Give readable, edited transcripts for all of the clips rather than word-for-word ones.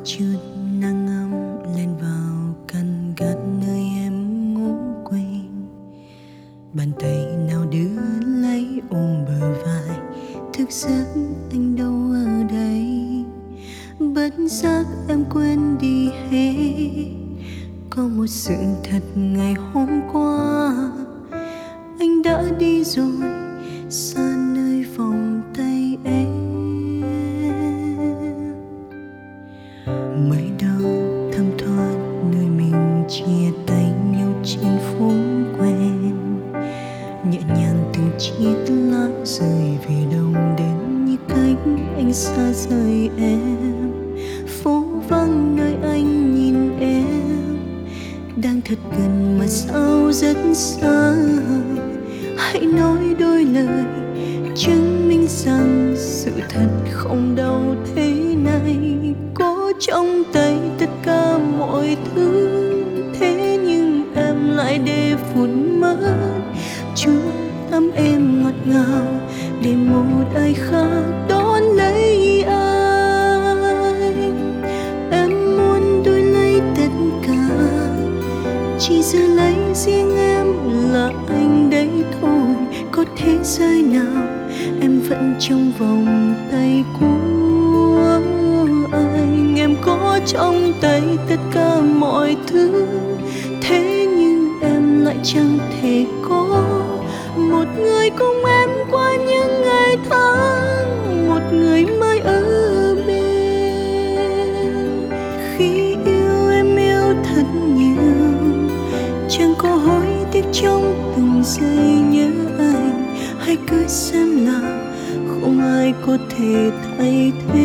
chút nắng ấm lên vào căn gác nơi em ngủ quên. Bàn tay nào đưa lấy ôm bờ vai, thực giấc anh đâu ở đây. Bất giác em quên đi hết, có một sự thật ngày hôm qua anh đã đi rồi, xa nơi vòng tay em. Mới đâu thấm thoát nơi mình chia tay nhau trên phố quen, nhẹ nhàng từng chiếc lá rơi về đâu đến như cách anh xa rời em. Phố vắng nơi anh nhìn em đang thật gần mà sao rất xa. Hãy nói đôi lời chứng minh rằng sự thật không đau thế này. Có trong tay tất cả mọi thứ, thế nhưng em lại để phút mất. Chúa tắm em ngọt ngào để một ai khác đón lấy anh. Em muốn đổi lấy tất cả, chỉ giữ lấy riêng em là anh đấy thôi. Có thế giới nào em vẫn trong vòng tay của anh. Em có trong tay tất cả mọi thứ, thế nhưng em lại chẳng thể có một người cùng em qua những ngày tháng, một người mãi ở bên. Khi yêu em yêu thật nhiều, chẳng có hối tiếc trong từng giây nhớ anh. Hãy cứ xem nào không ai có thể thay thế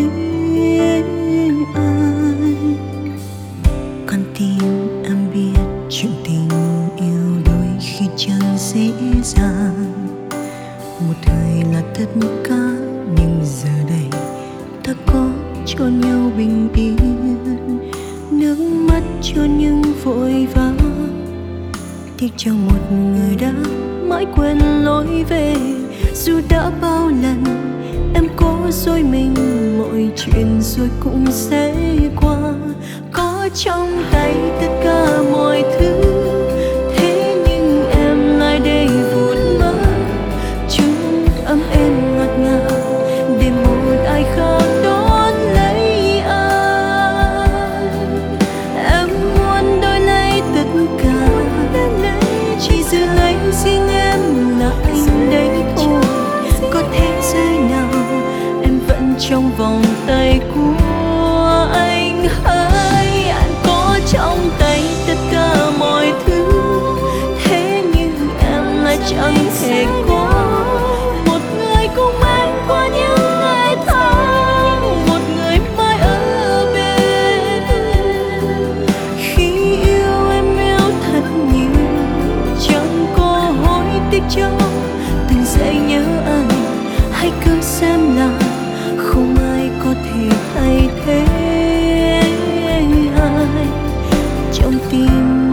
anh. Con tim em biết chuyện tình yêu đôi khi chẳng dễ dàng. Một thời là tất cả nhưng giờ đây ta có cho nhau bình yên. Nước mắt cho những vội vã, tiếc cho một người đã mãi quên lối về. Dù đã bao lần em cố dối mình, mọi chuyện rồi cũng sẽ qua. Có trong tay tất cả mọi thứ, thế nhưng em lại để vụt mất. Chúng ấm em ngọt ngào để một ai khác đón lấy anh. Em muốn đổi lấy tất cả, chỉ giữ lấy riêng em là anh đấy thôi. Có thế giới nào em vẫn trong vòng tay của anh. Hỡi anh có trong tay tất cả mọi thứ, thế nhưng em lại chẳng thể có một người cùng em qua những ngày tháng, một người mãi ở bên. Khi yêu em yêu thật nhiều, chẳng có hối tiếc trong từng giây nhớ anh. Hãy cứ xem nào không ai có thể thay thế ai trong tim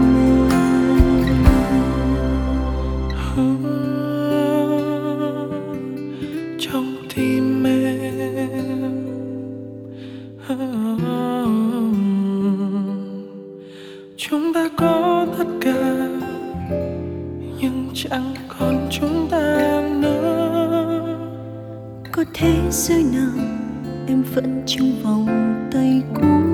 em. Trong tim em. Chúng ta có tất cả nhưng chẳng còn chúng ta nữa. Có thế giới nào em vẫn trong vòng tay của